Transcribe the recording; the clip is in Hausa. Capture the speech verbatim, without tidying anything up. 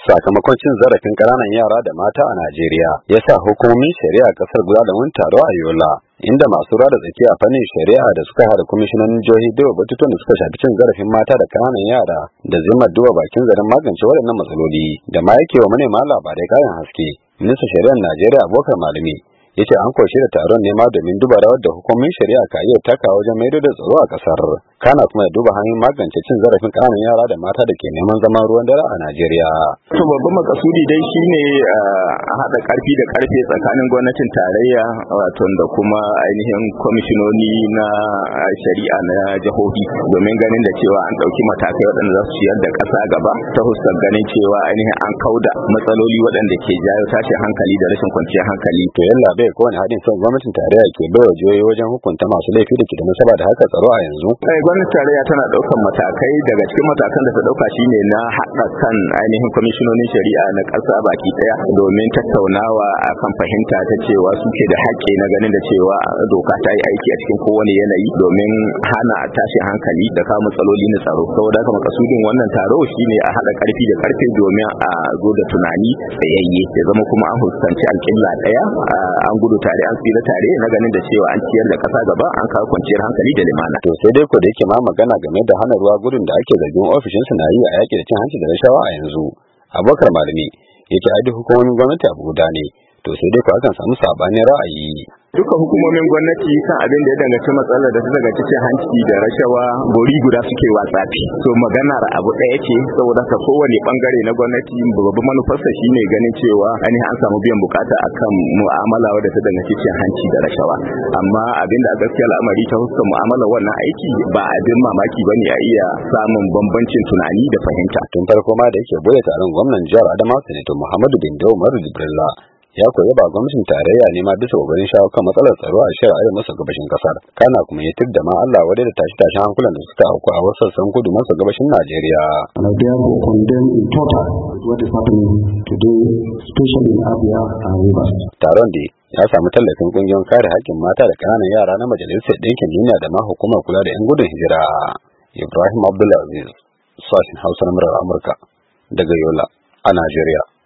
sakamakon cin zarafin ƙananan yara da mata a Najeriya ya sa hukumomin shari'a ƙasar guda da wani taro a Yola inda masu ruwa da tsaki a fannin shari'a da suka haɗa kwamishinanin jihohi duba batutuwan da suka shafi cin zarafin mata da ƙananan yara da zimmar duba bakin zaren magance waɗannan matsaloli da ma yake wa manema labarai ƙarin haske. Ministan shari'ar Najeriya Abubakar Malami ya ce an koshi da taron nema domin duba rawar da hukumomin shari'a ka iya taka wajen maido da tsaro a kasar, kana kuma ya duba hanyoyin magance cin zarafin ƙananan yara da mata da ke neman zaman ruwan dare a Najeriya. To babban makasudi dai shine a haɗa ƙarfi da ƙarfe tsakanin gwamnatin tarayya wato da kuma ainihin kwamishinoni na shari'a na jihohi domin ganin da cewa an ɗauki matakai waɗanda za su ciyar da ƙasa gaba ta huskar ganin cewa ainihin an kauda matsaloli waɗanda ke jawo tashin hankali da rashin kwanciyar hankali. To yalla bai kowane haɗin kan gwamnatin tarayya ke baiwa jihohi wajen hukunta masu laifi da ke da nasaba da haka tsaro a yanzu. Gwamnatin tarayya tana ɗaukar matakai, daga cikin matakan da ta ɗauka shine na haɗa kan ainihin kwamishinonin shari'a na ƙasa baki ɗaya domin tattaunawa akan fahimta ta cewa suke da haƙƙi na ganin da cewa doka ta yi aiki a cikin kowane yanayi domin hana tashin hankali da kawo matsaloli na tsaro. Saboda haka makasudin wannan taro shine a haɗa ƙarfi da ƙarfe domin a zo da tunani tsayayye ya zama kuma an fuskanci alƙibla ɗaya, an gudu tare an tsira tare na ganin da cewa an ciyar da ƙasa gaba an kawo kwanciyar hankali da limana. To sai dai ko da yake ma magana game da hana ruwa gudun da ake zargin ofishinsa na yi a yaƙi da cin hanci da rashawa a yanzu. Abubakar Malami ya ce ai duk hukumomin gwamnati abu guda ne, to sai dai ko akan samu sabanin ra'ayi. Duka hukumomin gwamnati kan abin da ya danganci matsalar da ta danganci cin hanci da rashawa bori guda suke watsafi. So maganar abu ɗaya ce, saboda ka kowane bangare na gwamnati babban manufarsa shine ganin cewa ainihin an samu biyan bukata akan mu'amala wadda ta danganci cin hanci da rashawa. Amma abin da a gaskiya al'amari ta huskar mu'amalar wannan aiki ba abin mamaki bane a iya samun bambancin tunani da fahimta. Tun farko ma da yake bude taron gwamnan jihar Adamawa Sanato Muhammadu Bindo Umaru Jibrilla ya koyi ba gwamnatin tarayya ne ma bisa kokarin shawo kan matsalar tsaro a shiyar arewa maso gabashin kasar, kana kuma ya da ma Allah wadai da tashi tashin hankulan da suka auku a wasu sassan kudu maso gabashin Najeriya. Taron da ya samu tallafin kungiyoyin kare haƙƙin mata da ƙananan yara na Majalisar Ɗinkin Duniya da ma hukumar kula da 'yan gudun hijira. Ibrahim Abdulaziz, sashen Hausa na murar Amurka daga Yola a Najeriya.